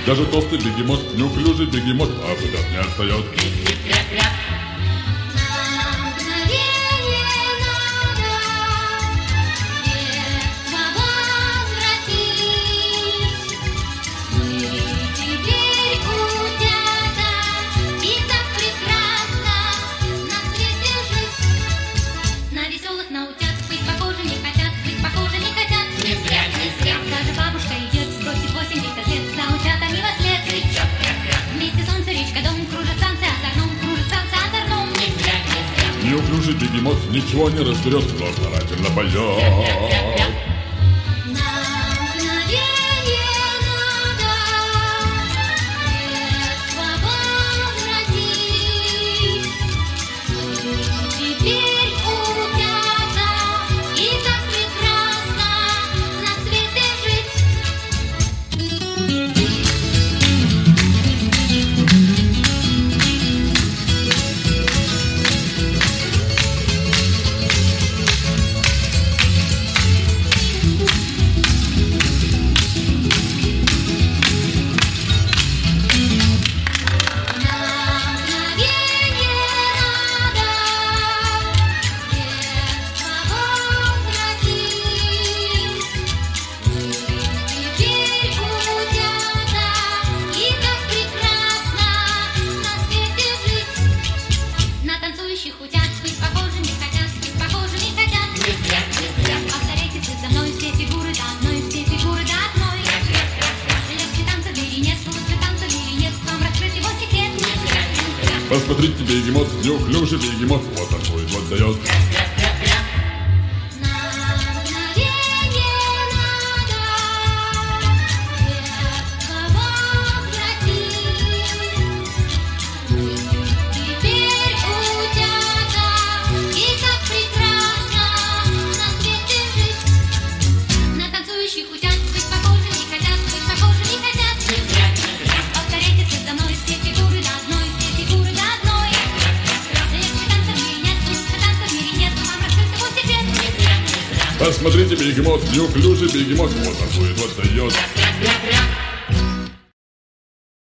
Даже толстый бегемот, неуклюжий бегемот, а куда не отстает. Неуклюжий бегемот ничего не разберет, но старательно поет. Посмотрите, бегемот, неуклюжий бегемот, вот такой вот дает. Посмотрите, бегемот, неуклюжий бегемот, вот такой вот дает.